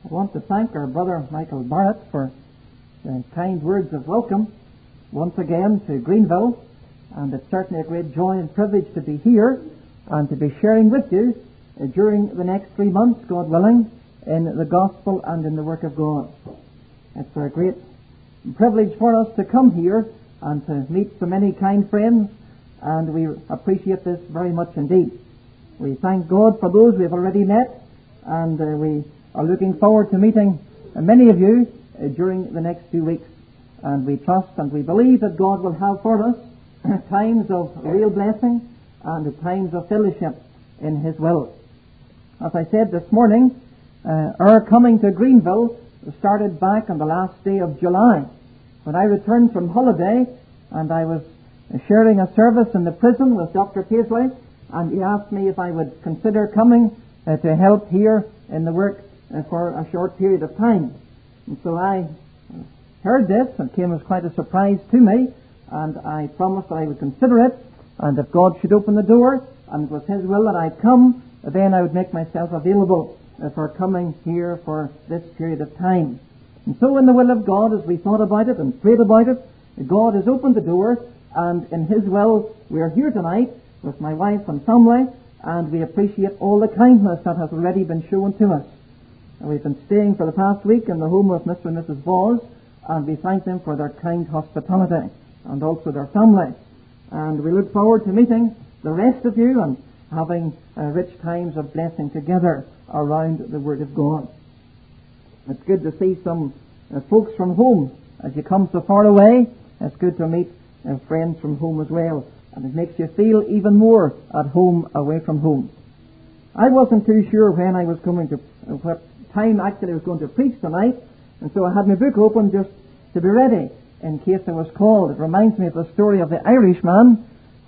I want to thank our brother Michael Barrett for the kind words of welcome once again to Greenville, and it's certainly a great joy and privilege to be here and to be sharing with you during the next 3 months, God willing, in the gospel and in the work of God. It's a great privilege for us to come here and to meet so many kind friends, and we appreciate this very much indeed. We thank God for those we have already met, and we are looking forward to meeting many of you during the next few weeks. And we trust and we believe that God will have for us times of real blessing and times of fellowship in His will. As I said this morning, our coming to Greenville started back on the last day of July, when I returned from holiday, and I was sharing a service in the prison with Dr. Paisley, and he asked me if I would consider coming to help here in the work for a short period of time. And so I heard this, and it came as quite a surprise to me, and I promised that I would consider it, and if God should open the door, and it was His will that I'd come, then I would make myself available for coming here for this period of time. And so in the will of God, as we thought about it and prayed about it, God has opened the door, and in His will we are here tonight with my wife and family, and we appreciate all the kindness that has already been shown to us. And we've been staying for the past week in the home of Mr. and Mrs. Voss, and we thank them for their kind hospitality and also their family. And we look forward to meeting the rest of you and having rich times of blessing together around the Word of God. It's good to see some folks from home. As you come so far away, it's good to meet friends from home as well. And it makes you feel even more at home away from home. I wasn't too sure when I was coming to, what time actually I was going to preach tonight, and so I had my book open just to be ready in case I was called. It reminds me of the story of the Irishman.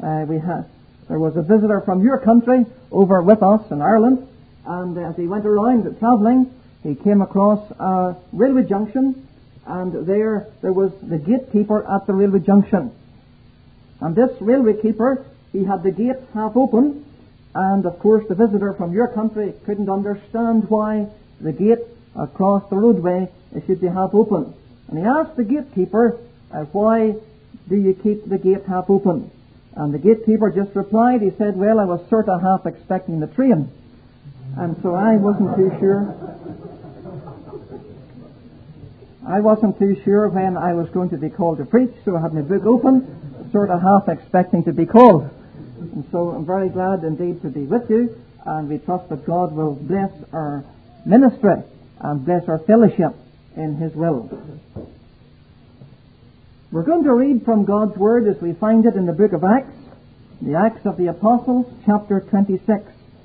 There was a visitor from your country over with us in Ireland, and as he went around travelling, he came across a railway junction, and there was the gatekeeper at the railway junction. And this railway keeper, he had the gate half open, and of course the visitor from your country couldn't understand why the gate across the roadway should be half open. And he asked the gatekeeper, why do you keep the gate half open? And the gatekeeper just replied, he said, well, I was sort of half expecting the train. And so I wasn't too sure when I was going to be called to preach, so I had my book open, sort of half expecting to be called. And so I'm very glad indeed to be with you, and we trust that God will bless our ministry and bless our fellowship in His will. We're going to read from God's Word as we find it in the book of Acts, the Acts of the Apostles, chapter 26.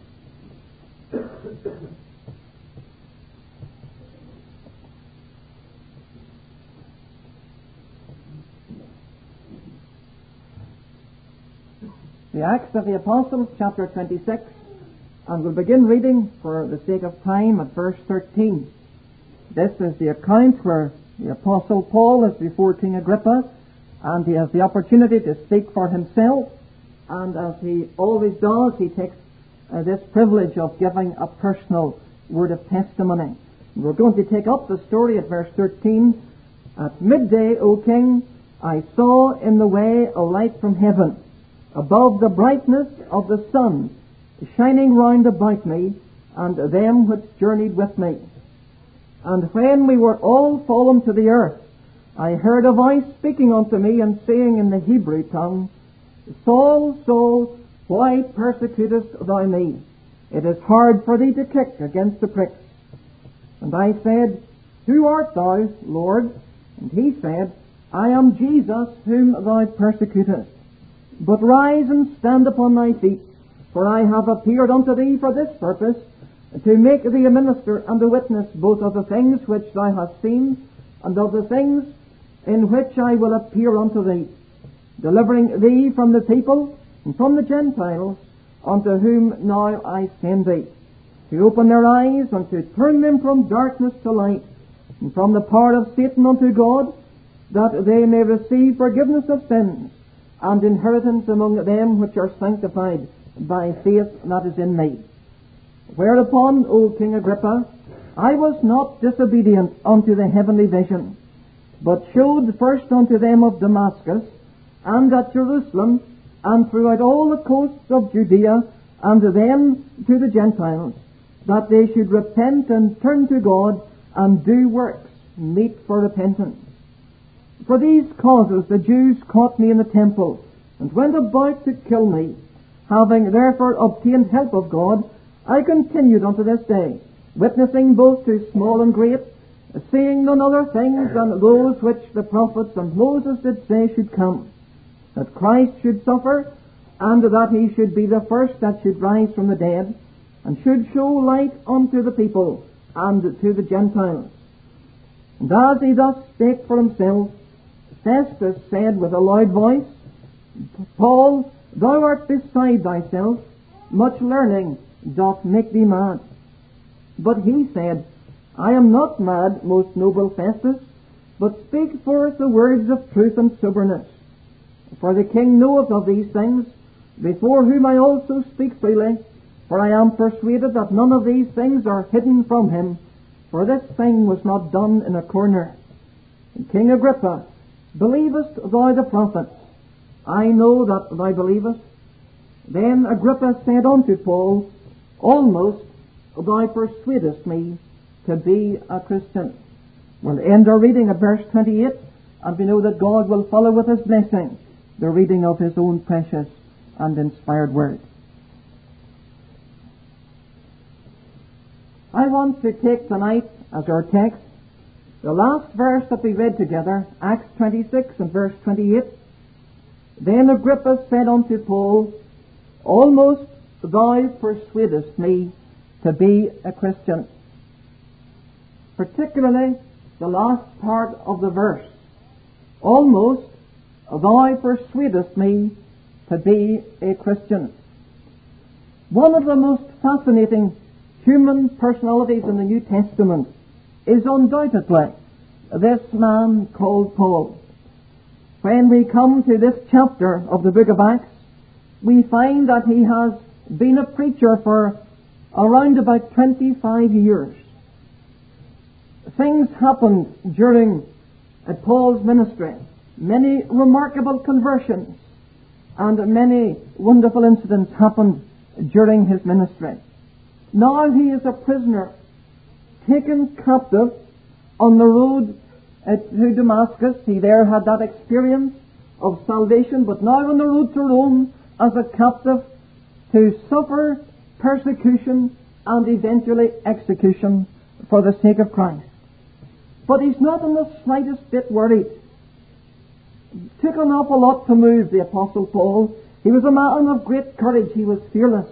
The Acts of the Apostles, chapter 26, and we'll begin reading for the sake of time at verse 13. This is the account where the Apostle Paul is before King Agrippa, and he has the opportunity to speak for himself, and as he always does, he takes this privilege of giving a personal word of testimony. We're going to take up the story at verse 13. At midday, O King, I saw in the way a light from heaven, above the brightness of the sun, shining round about me, and them which journeyed with me. And when we were all fallen to the earth, I heard a voice speaking unto me, and saying in the Hebrew tongue, Saul, Saul, why persecutest thou me? It is hard for thee to kick against the pricks. And I said, Who art thou, Lord? And he said, I am Jesus, whom thou persecutest. But rise and stand upon thy feet, for I have appeared unto thee for this purpose, to make thee a minister and a witness both of the things which thou hast seen, and of the things in which I will appear unto thee, delivering thee from the people and from the Gentiles, unto whom now I send thee, to open their eyes and to turn them from darkness to light, and from the power of Satan unto God, that they may receive forgiveness of sins, and inheritance among them which are sanctified by faith that is in me. Whereupon, O King Agrippa, I was not disobedient unto the heavenly vision, but showed first unto them of Damascus, and at Jerusalem, and throughout all the coasts of Judea, and to them to the Gentiles, that they should repent and turn to God, and do works meet for repentance. For these causes the Jews caught me in the temple, and went about to kill me. Having therefore obtained help of God, I continued unto this day, witnessing both to small and great, seeing none other things than those which the prophets and Moses did say should come, that Christ should suffer, and that he should be the first that should rise from the dead, and should show light unto the people and to the Gentiles. And as he thus spake for himself, Festus said with a loud voice, Paul, thou art beside thyself, much learning doth make thee mad. But he said, I am not mad, most noble Festus, but speak forth the words of truth and soberness. For the king knoweth of these things, before whom I also speak freely, for I am persuaded that none of these things are hidden from him, for this thing was not done in a corner. And King Agrippa, believest thou the prophets? I know that thou believest. Then Agrippa said unto Paul, Almost thou persuadest me to be a Christian. We'll end our reading at verse 28, and we know that God will follow with his blessing the reading of his own precious and inspired word. I want to take tonight as our text the last verse that we read together, Acts 26 and verse 28. Then Agrippa said unto Paul, Almost thou persuadest me to be a Christian. Particularly the last part of the verse. Almost thou persuadest me to be a Christian. One of the most fascinating human personalities in the New Testament is undoubtedly this man called Paul. When we come to this chapter of the book of Acts, we find that he has been a preacher for around about 25 years. Things happened during Paul's ministry, many remarkable conversions, and many wonderful incidents happened during his ministry. Now he is a prisoner, taken captive on the road to Damascus. He there had that experience of salvation, but now on the road to Rome as a captive to suffer persecution and eventually execution for the sake of Christ. But he's not in the slightest bit worried. It took an awful lot to move the Apostle Paul. He was a man of great courage. He was fearless.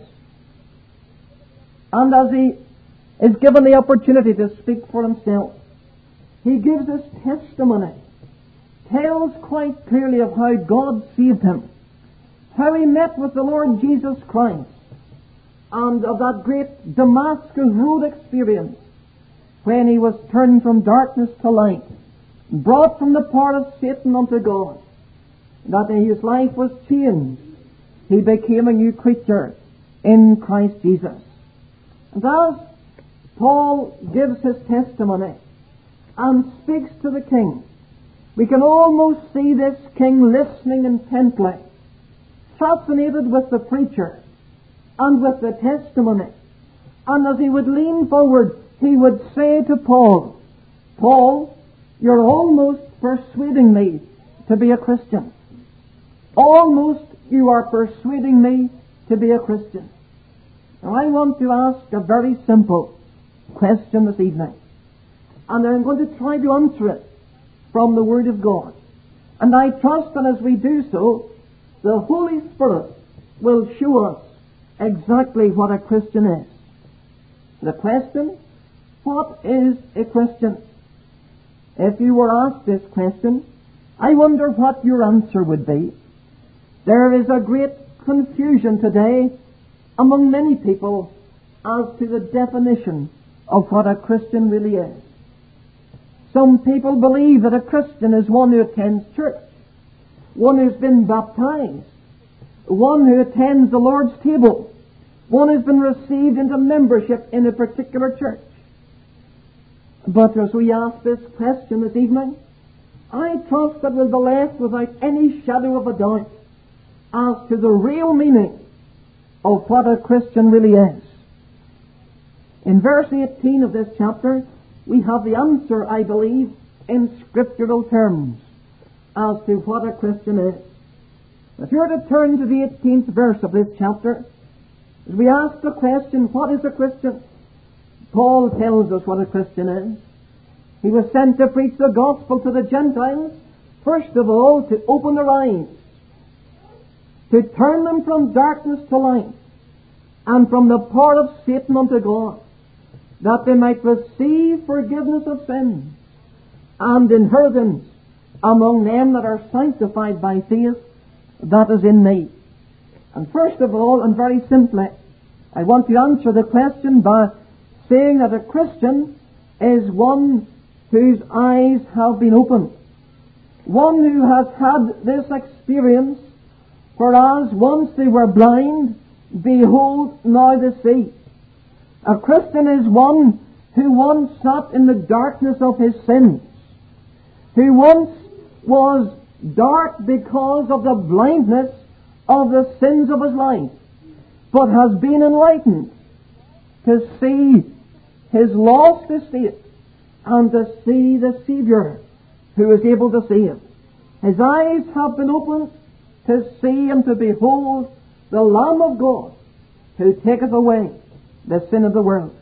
And as he is given the opportunity to speak for himself, he gives his testimony, tells quite clearly of how God saved him, how he met with the Lord Jesus Christ, and of that great Damascus Road experience when he was turned from darkness to light, brought from the power of Satan unto God, that his life was changed. He became a new creature in Christ Jesus. And as Paul gives his testimony and speaks to the king, we can almost see this king listening intently, fascinated with the preacher and with the testimony. And as he would lean forward, he would say to Paul, Paul, you're almost persuading me to be a Christian. Almost you are persuading me to be a Christian. Now I want to ask a very simple question this evening, and I'm going to try to answer it from the Word of God. And I trust that as we do so, the Holy Spirit will show us exactly what a Christian is. The question, what is a Christian? If you were asked this question, I wonder what your answer would be. There is a great confusion today among many people as to the definition of what a Christian really is. Some people believe that a Christian is one who attends church, one who's been baptized, one who attends the Lord's table, one who's been received into membership in a particular church. But as we ask this question this evening, I trust that we'll be left without any shadow of a doubt as to the real meaning of what a Christian really is. In verse 18 of this chapter, we have the answer, I believe, in scriptural terms as to what a Christian is. If you're to turn to the 18th verse of this chapter, as we ask the question, what is a Christian? Paul tells us what a Christian is. He was sent to preach the gospel to the Gentiles, first of all, to open their eyes, to turn them from darkness to light, and from the power of Satan unto God, that they might receive forgiveness of sins and inheritance among them that are sanctified by faith that is in me. And first of all, and very simply, I want to answer the question by saying that a Christian is one whose eyes have been opened. One who has had this experience, whereas once they were blind, behold, now they see. A Christian is one who once sat in the darkness of his sins, who once was dark because of the blindness of the sins of his life, but has been enlightened to see his lost estate and to see the Savior who is able to save. His eyes have been opened to see and to behold the Lamb of God who taketh away the sin of the world.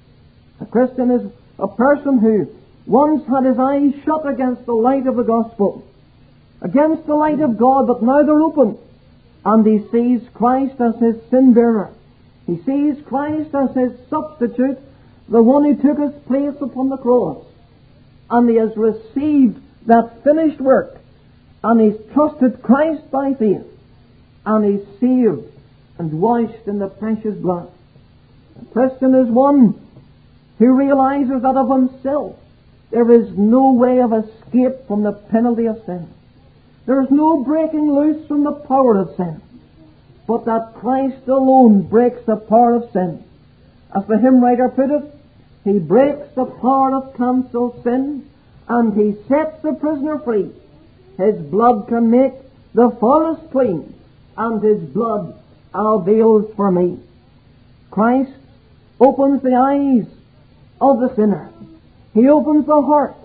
A Christian is a person who once had his eyes shut against the light of the gospel, against the light of God, but now they're open, and he sees Christ as his sin bearer. He sees Christ as his substitute, the one who took his place upon the cross. And he has received that finished work, and he's trusted Christ by faith, and he's saved and washed in the precious blood. A Christian is one who realizes that of himself there is no way of escape from the penalty of sin. There is no breaking loose from the power of sin, but that Christ alone breaks the power of sin. As the hymn writer put it, He breaks the power of cancelled sin, and He sets the prisoner free. His blood can make the forest clean, and His blood avails for me. Christ opens the eyes of the sinner. He opens the heart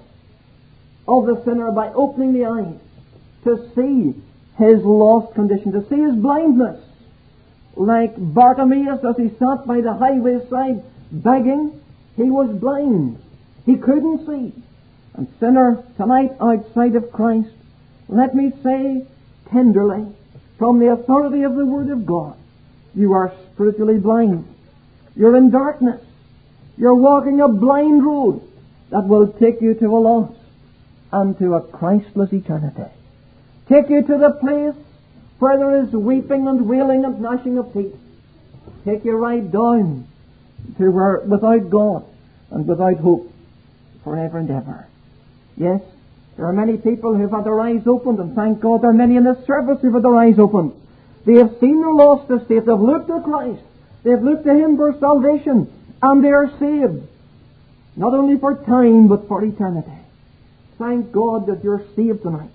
of the sinner by opening the eyes to see his lost condition, to see his blindness. Like Bartimaeus, as he sat by the highway side begging, he was blind. He couldn't see. And sinner, tonight outside of Christ, let me say tenderly, from the authority of the Word of God, you are spiritually blind. You're in darkness. You're walking a blind road that will take you to a loss and to a Christless eternity. Take you to the place where there is weeping and wailing and gnashing of teeth. Take you right down to where without God and without hope forever and ever. Yes, there are many people who have had their eyes opened, and thank God there are many in this service who have had their eyes opened. They have seen their lost estate. They've looked to Christ. They've looked to Him for salvation, and they are saved. Not only for time, but for eternity. Thank God that you're saved tonight.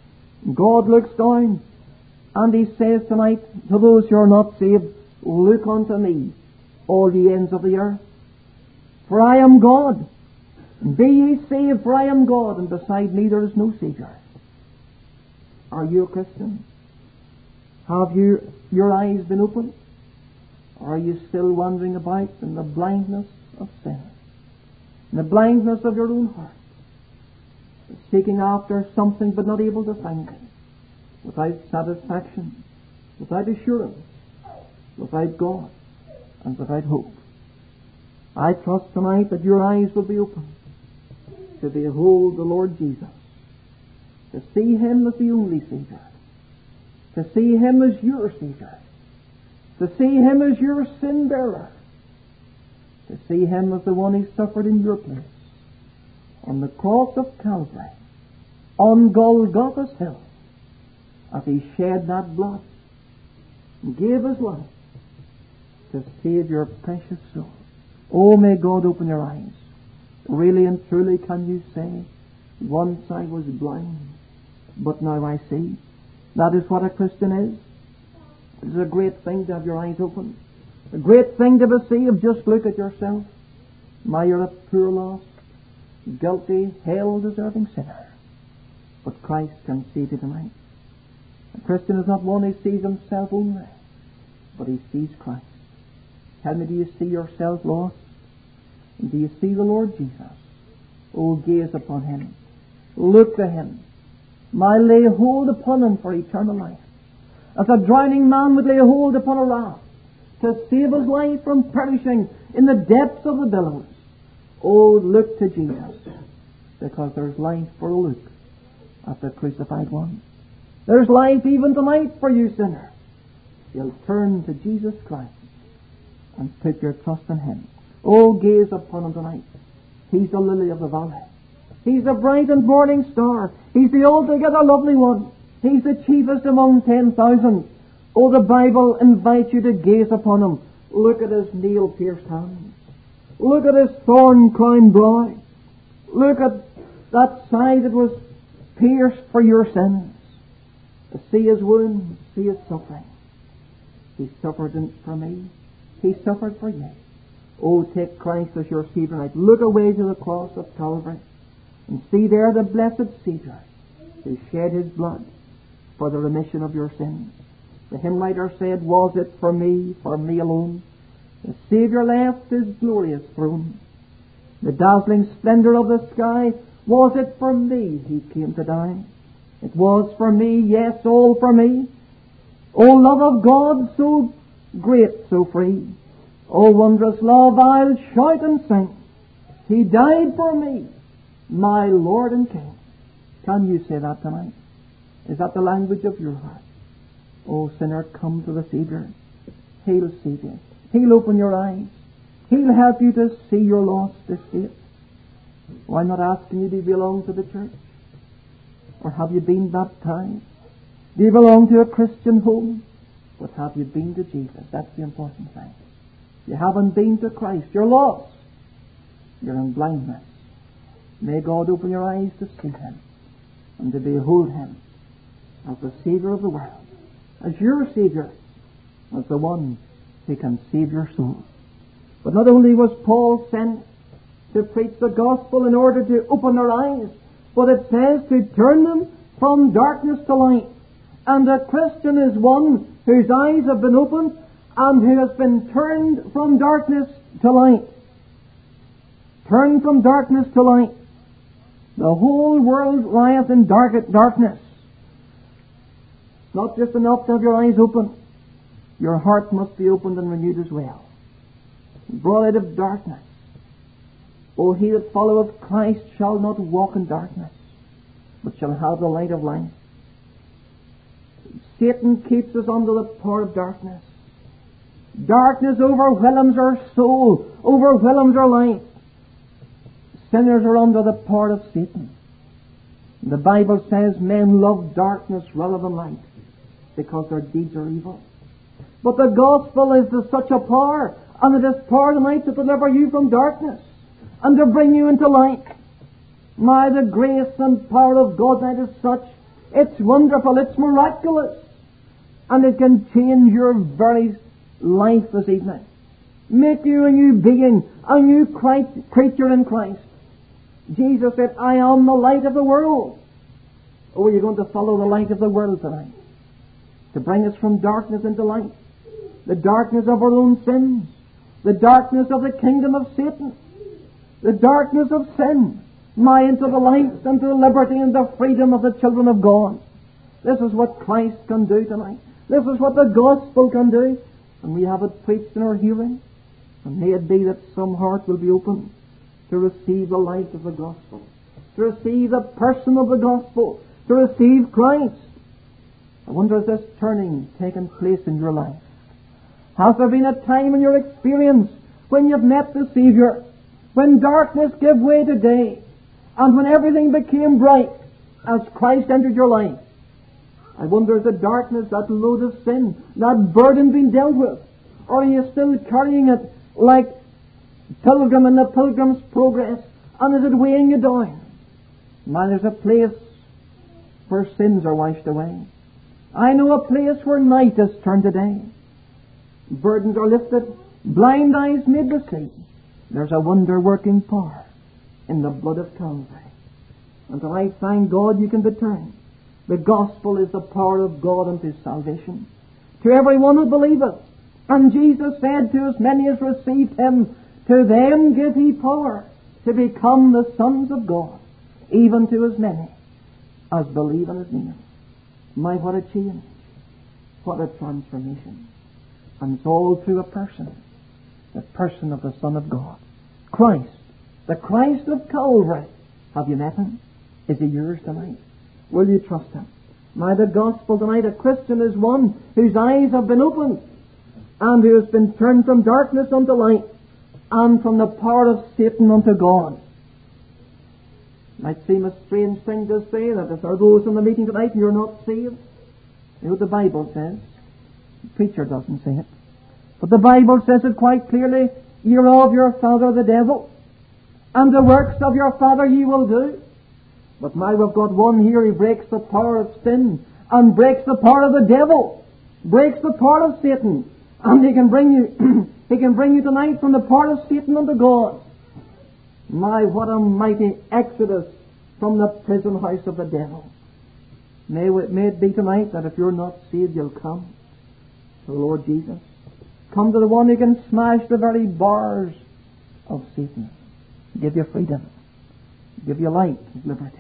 God looks down, and He says tonight to those who are not saved, look unto me, all ye ends of the earth. For I am God. And be ye saved, for I am God, and beside me there is no Savior. Are you a Christian? Have your eyes been opened? Or are you still wandering about in the blindness of sin? In the blindness of your own heart? Seeking after something but not able to find it. Without satisfaction, without assurance, without God, and without hope. I trust tonight that your eyes will be opened to behold the Lord Jesus, to see Him as the only Savior, to see Him as your Savior, to see Him as your sin bearer, to see Him as the one who suffered in your place on the cross of Calvary, on Golgotha's hill, as He shed that blood and gave His life to save your precious soul. Oh, may God open your eyes Really and truly can you say, once I was blind, but now I see? That is what a Christian is. It is a great thing to have your eyes open. A great thing to be saved. Just look at yourself. You're a poor, lost, guilty, hell-deserving sinner. But Christ can save you tonight. A Christian is not one who sees himself only, but he sees Christ. Tell me, do you see yourself lost? And do you see the Lord Jesus? Oh, gaze upon Him. Look to Him. Lay hold upon Him for eternal life. As a drowning man would lay hold upon a raft to save his life from perishing in the depths of the billows. Oh, look to Jesus, because there's life for a look at the crucified one. There's life even tonight for you, sinner. You'll turn to Jesus Christ and put your trust in Him. Oh, gaze upon Him tonight. He's the lily of the valley. He's the bright and morning star. He's the altogether lovely one. He's the chiefest among 10,000. Oh, the Bible invites you to gaze upon Him. Look at His nail-pierced hands. Look at His thorn-crowned brow. Look at that side that was pierced for your sins. See His wounds, see His suffering. He suffered for me. He suffered for you. Oh, take Christ as your Savior tonight. Look away to the cross of Calvary and see there the blessed Savior who shed His blood for the remission of your sins. The hymn writer said, was it for me alone, the Savior left His glorious throne? The dazzling splendor of the sky, was it for me He came to die? It was for me, yes, all for me. O love of God, so great, so free. O wondrous love, I'll shout and sing. He died for me, my Lord and King. Can you say that tonight? Is that the language of your heart? Oh, sinner, come to the Savior. He'll save you. He'll open your eyes. He'll help you to see your lost estate. Oh, I'm not asking you, do you belong to the church? Or have you been baptized? Do you belong to a Christian home? But have you been to Jesus? That's the important thing. You haven't been to Christ. You're lost. You're in blindness. May God open your eyes to see Him and to behold Him as the Savior of the world, as your Savior, as the one who can save your soul. But not only was Paul sent to preach the gospel in order to open their eyes, but it says to turn them from darkness to light. And a Christian is one whose eyes have been opened and who has been turned from darkness to light. Turned from darkness to light. The whole world lieth in darkness. Not just enough to have your eyes open. Your heart must be opened and renewed as well. Brought out of darkness. O he that followeth Christ shall not walk in darkness, but shall have the light of life. Satan keeps us under the power of darkness. Darkness overwhelms our soul, overwhelms our life. Sinners are under the power of Satan. The Bible says men love darkness rather than light because their deeds are evil. But the gospel is to such a power, and it is power tonight to deliver you from darkness and to bring you into light. My, the grace and power of God that is such, it's wonderful, it's miraculous, and it can change your very life this evening. Make you a new being, a new creature in Christ. Jesus said, I am the light of the world. Oh, you're going to follow the light of the world tonight to bring us from darkness into light. The darkness of our own sins, the darkness of the kingdom of Satan, the darkness of sin, into the light and to the liberty and the freedom of the children of God. This is what Christ can do tonight. This is what the gospel can do. And we have it preached in our hearing. And may it be that some heart will be open to receive the light of the gospel, to receive the person of the gospel, to receive Christ. I wonder, has this turning taken place in your life? Has there been a time in your experience when you've met the Savior, when darkness gave way to day, and when everything became bright as Christ entered your life? I wonder, is the darkness, that load of sin, that burden been dealt with? Or are you still carrying it like Pilgrim in the Pilgrim's Progress, And is it weighing you down? Man, there's a place where sins are washed away. I know a place where night is turned to day. Burdens are lifted, blind eyes made to see. There's a wonder-working power in the blood of Calvary. And tonight, thank God you can be turned. The gospel is the power of God unto salvation to everyone who believeth. And Jesus said to as many as received him, to them give he power to become the sons of God, even to as many as believe in his name. My, what a change. What a transformation. And it's all through a person. The person of the Son of God. Christ. The Christ of Calvary. Have you met him? Is he yours tonight? Will you trust him? My, the gospel tonight, a Christian is one whose eyes have been opened and who has been turned from darkness unto light and from the power of Satan unto God. It might seem a strange thing to say that if there are those in the meeting tonight and you're not saved. You know what the Bible says? The preacher doesn't say it. But the Bible says it quite clearly. You're of your father the devil, and the works of your father ye will do. But now we've got one here who breaks the power of sin and breaks the power of the devil, breaks the power of Satan, and he can bring you he can bring you tonight from the power of Satan unto God. My, what a mighty exodus from the prison house of the devil. May it be tonight that if you're not saved, you'll come to the Lord Jesus. Come to the one who can smash the very bars of Satan. Give you freedom. Give you light and liberty.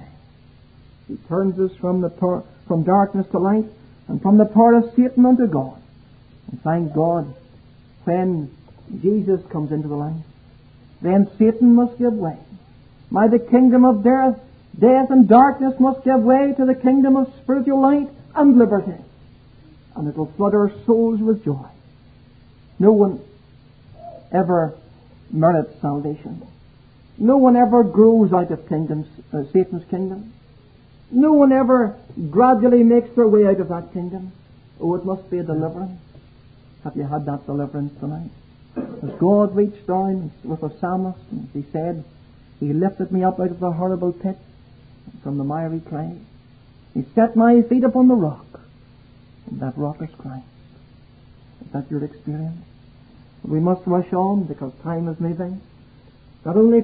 He turns us from darkness to light and from the power of Satan unto God. And thank God, when Jesus comes into the light, then Satan must give way. My, the kingdom of death and darkness must give way to the kingdom of spiritual light and liberty. And it will flood our souls with joy. No one ever merits salvation. No one ever grows out of Satan's kingdom. No one ever gradually makes their way out of that kingdom. Oh, it must be a deliverance. Have you had that deliverance tonight? As God reached down with the psalmist, and he said, He lifted me up out of the horrible pit, from the miry clay. He set my feet upon the rock, and that rock is Christ. Is that your experience? We must rush on because time is moving. Not only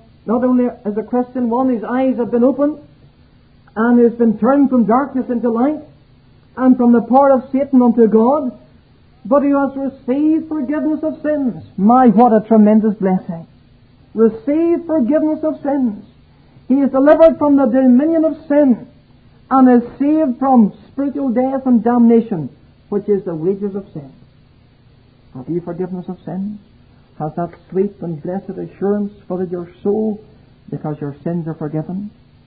as a Christian, one whose eyes have been opened and has been turned from darkness into light and from the power of Satan unto God, but who has received forgiveness of sins. My, what a tremendous blessing. Receive forgiveness of sins. He is delivered from the dominion of sin and is saved from spiritual death and damnation, which is the wages of sin. Have you forgiveness of sins? Has that sweet and blessed assurance flooded your soul because your sins are forgiven?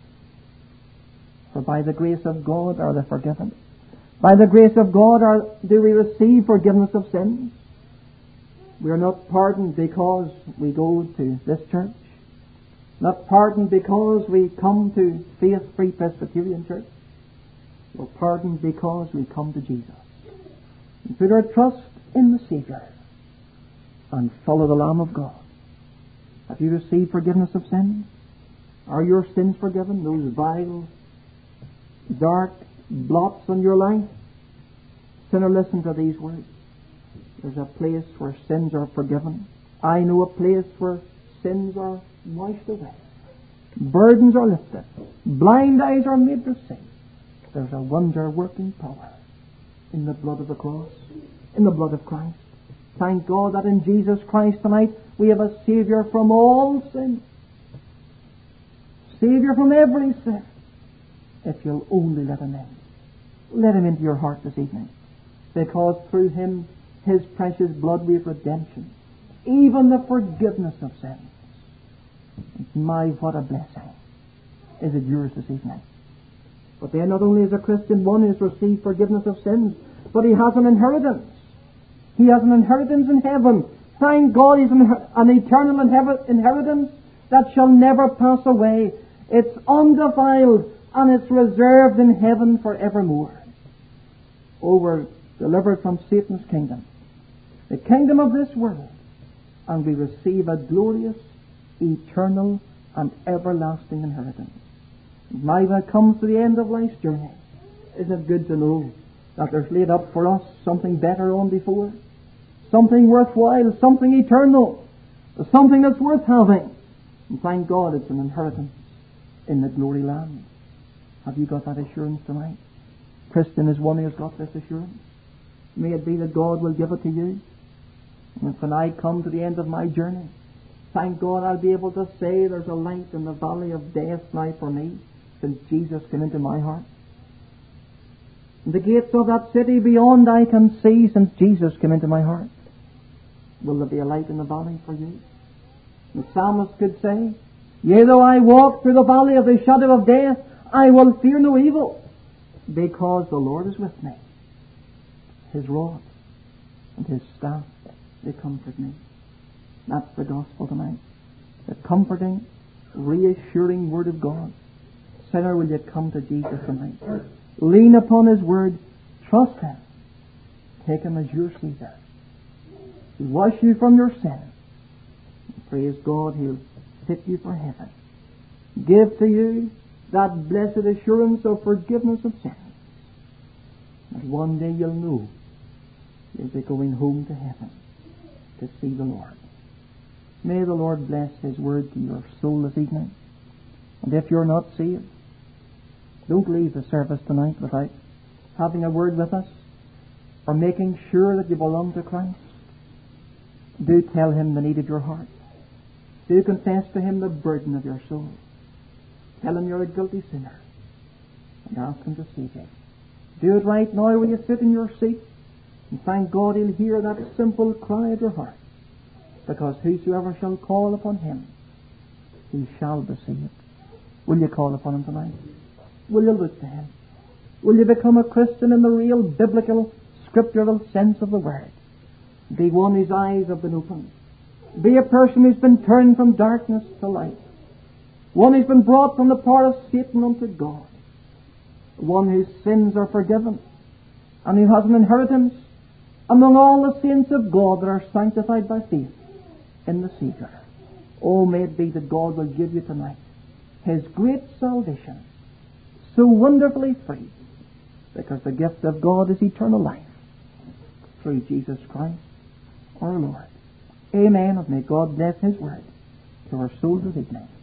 For by the grace of God are they forgiven. By the grace of God do we receive forgiveness of sins. We are not pardoned because we go to this church. Not pardoned because we come to Faith Free Presbyterian Church. We're pardoned because we come to Jesus. And put our trust in the Savior and follow the Lamb of God. Have you received forgiveness of sins? Are your sins forgiven? Those vile, dark blots on your life? Sinner, listen to these words. There's a place where sins are forgiven. I know a place where sins are washed away. Burdens are lifted. Blind eyes are made to see. There's a wonder-working power in the blood of the cross, in the blood of Christ. Thank God that in Jesus Christ tonight we have a Savior from all sin. Savior from every sin. If you'll only let Him in. Let Him into your heart this evening. Because through Him, His precious blood, we have redemption. Even the forgiveness of sins. My, what a blessing. Is it yours this evening? But then not only is a Christian one who has received forgiveness of sins, but he has an inheritance. He has an inheritance in heaven. Thank God, he's an eternal inheritance that shall never pass away. It's undefiled and it's reserved in heaven forevermore. Oh, we're delivered from Satan's kingdom, the kingdom of this world, and we receive a glorious, eternal, and everlasting inheritance. Now when it comes to the end of life's journey, isn't it good to know that there's laid up for us something better on before? Something worthwhile, something eternal, something that's worth having. And thank God it's an inheritance in the glory land. Have you got that assurance tonight? Christian is one who has got this assurance. May it be that God will give it to you. And when I come to the end of my journey, thank God I'll be able to say there's a light in the valley of death now for me since Jesus came into my heart. And the gates of that city beyond I can see since Jesus came into my heart. Will there be a light in the valley for you? The psalmist could say, yea, though I walk through the valley of the shadow of death, I will fear no evil, because the Lord is with me. His rod and His staff, they comfort me. That's the gospel tonight. The comforting, reassuring Word of God. Sinner, will you come to Jesus tonight? Lean upon His Word. Trust Him. Take Him as your Savior. He'll wash you from your sin. And praise God, He'll fit you for heaven. Give to you that blessed assurance of forgiveness of sins. And one day you'll know you'll be going home to heaven to see the Lord. May the Lord bless His Word to your soul this evening. And if you're not saved, don't leave the service tonight without having a word with us or making sure that you belong to Christ. Do tell Him the need of your heart. Do confess to Him the burden of your soul. Tell Him you're a guilty sinner and ask Him to save you. Do it right now where you sit in your seat, and thank God He'll hear that simple cry of your heart. Because whosoever shall call upon Him, he shall be saved. Will you call upon Him tonight? Will you look to Him? Will you become a Christian in the real biblical, scriptural sense of the word? Be one whose eyes have been opened. Be a person who's been turned from darkness to light. One who's been brought from the power of Satan unto God. One whose sins are forgiven and who has an inheritance among all the saints of God that are sanctified by faith in the Savior. Oh, may it be that God will give you tonight His great salvation, so wonderfully free, because the gift of God is eternal life through Jesus Christ our Lord. Amen. And may God bless His Word to our souls this evening.